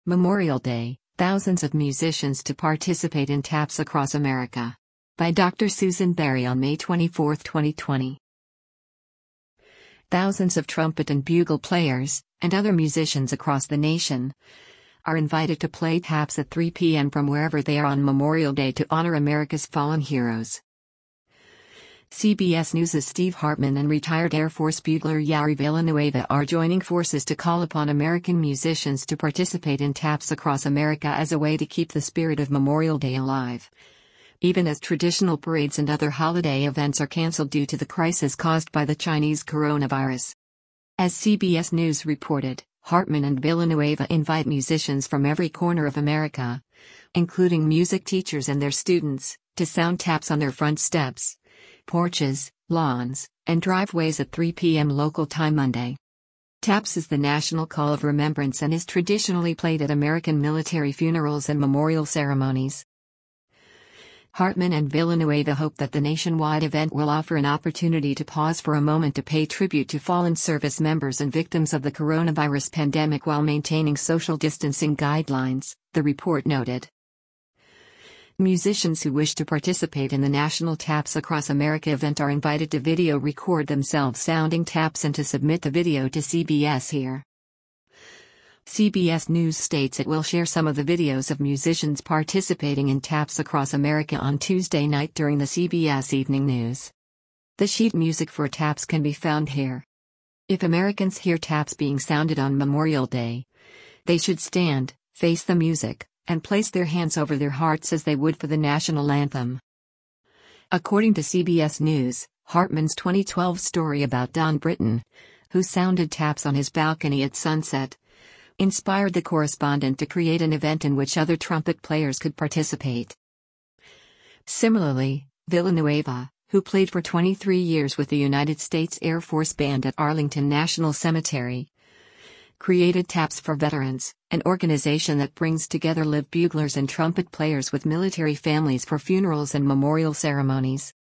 Memorial Day, thousands of musicians to participate in TAPS across America. By Dr. Susan Berry on May 24, 2020. Thousands of trumpet and bugle players, and other musicians across the nation, are invited to play TAPS at 3 p.m. from wherever they are on Memorial Day to honor America's fallen heroes. CBS News' Steve Hartman and retired Air Force bugler Yari Villanueva are joining forces to call upon American musicians to participate in TAPS across America as a way to keep the spirit of Memorial Day alive, even as traditional parades and other holiday events are canceled due to the crisis caused by the Chinese coronavirus. As CBS News reported, Hartman and Villanueva invite musicians from every corner of America, including music teachers and their students, to sound taps on their front steps, porches, lawns, and driveways at 3 p.m. local time Monday. TAPS is the national call of remembrance and is traditionally played at American military funerals and memorial ceremonies. Hartman and Villanueva hope that the nationwide event will offer an opportunity to pause for a moment to pay tribute to fallen service members and victims of the coronavirus pandemic while maintaining social distancing guidelines, the report noted. Musicians who wish to participate in the National TAPS Across America event are invited to video record themselves sounding taps and to submit the video to CBS Here. CBS News states it will share some of the videos of musicians participating in TAPS Across America on Tuesday night during the CBS Evening News. The sheet music for TAPS can be found here. If Americans hear taps being sounded on Memorial Day, they should stand, face the music, and place their hands over their hearts as they would for the national anthem. According to CBS News, Hartman's 2012 story about Don Britton, who sounded taps on his balcony at sunset, inspired the correspondent to create an event in which other trumpet players could participate. Similarly, Villanueva, who played for 23 years with the United States Air Force Band at Arlington National Cemetery, created TAPS for Veterans, an organization that brings together live buglers and trumpet players with military families for funerals and memorial ceremonies.